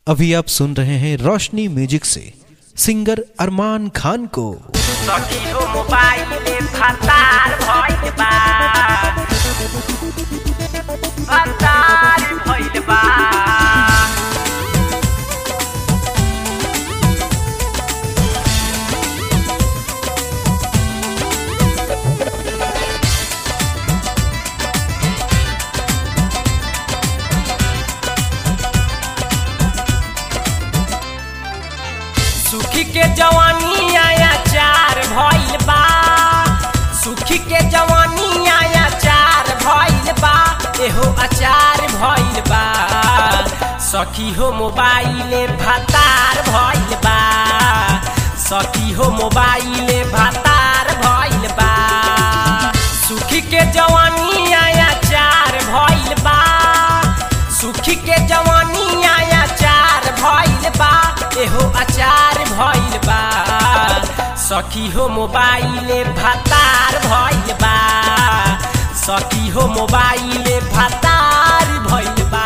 अभी आप सुन रहे हैं रोशनी म्यूजिक से सिंगर अरमान खान को। सखी हो मोबाइल फतार भइल बा, फतार भइल बा। सुखी के जवानी आया चार भइल बा, सुखी के जवानी आया चार भइल बा, एहो अचार भइल बा। सखी हो मोबाइल फतार भइल बा, सखी हो मोबाइल फतार भइल बा। सुखी के जवानी आया चार भइल बा, सुखी के जवानी आया चार भइल बा, एहो अचार भइल बा। सखी हो मोबाइल फतार भइल बा, सखी हो मोबाइल फतार भइल बा।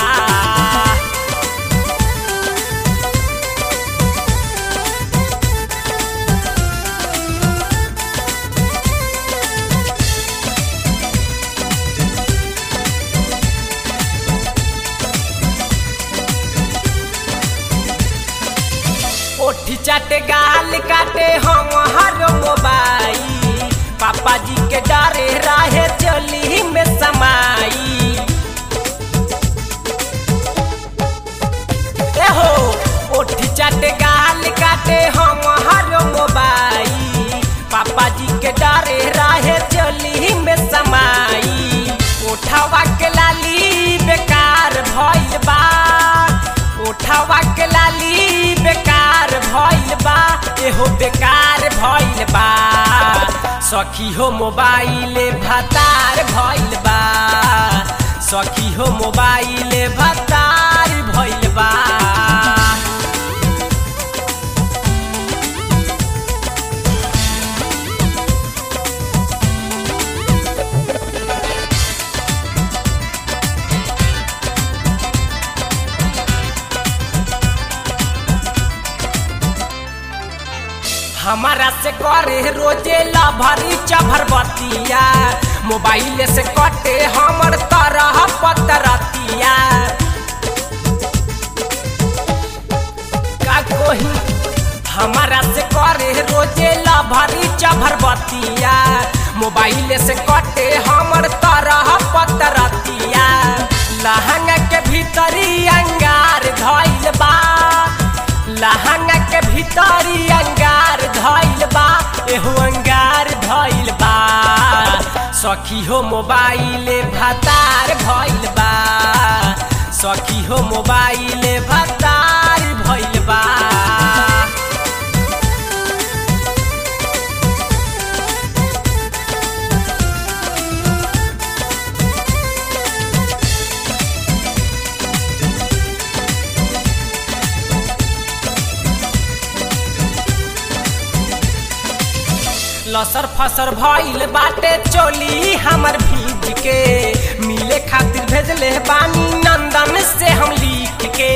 ओठी चाटे गाल काटे हम हर मोबाइल, पापा जी के डरे रहे चली में समाई। एहो ओठी चाटे गाल काटे हम हर मोबाइल, पापा जी के डरे रहे चली में समाई। उठावा के लाली बेकार भइल बा, उठावा के लाली बेकार भइल बा, एहो बेकार भइल बा। सखी हो मोबाइल फतार भइल बा, सखी हो मोबाइल फतार भइल बा। हमारा से करे रोजे लभरी चभरबतिया, मोबाइल से कटे हमर तरह पतरतिया। का कोही हमारा से करे रोजे लभरी चभरबतिया, मोबाइल से कटे हमर तरह पतरतिया। लहंगा के भीतरी अंगार धइल बा, लहंगा के भीतरी अंगार धइल बा, एहो अंगार धइल बा। सखी हो मोबाइल फतार भइल बा, सखी हो मोबाइल फतार भइल बा। लसर फसर भइल बाटे चोली हमर भीज के, मिले खातिर भेजले बानी नंदन से हम लिख के।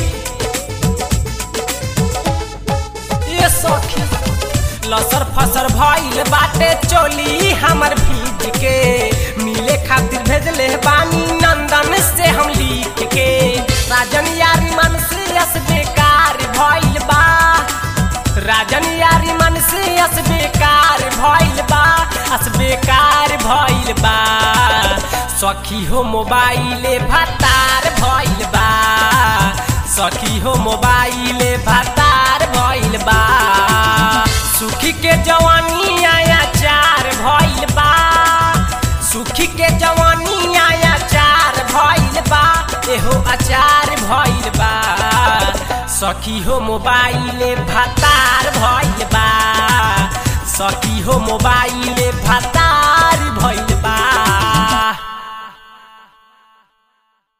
ये सखी लसर फसर भइल बाटे चोली हमर भीज के, मिले खातिर भेजले बानी नंदन से हम लिख के। राजन यारी मन से अस बेकार भइल बा, राजन यारी मन से अस बेकार भइल बा, अस बेकार भइल बा। सखी हो मोबाइल फतार भइल बा, सखी हो मोबाइल फतार भइल बा। सुखी के जवानी आया चार भइल बा, सुखी के जवानी आया चार भइल बा, एहो अचार भइल बा। सखी हो मोबाइल फतार भइल बा, सखी हो मोबाइल फतार भइल बा।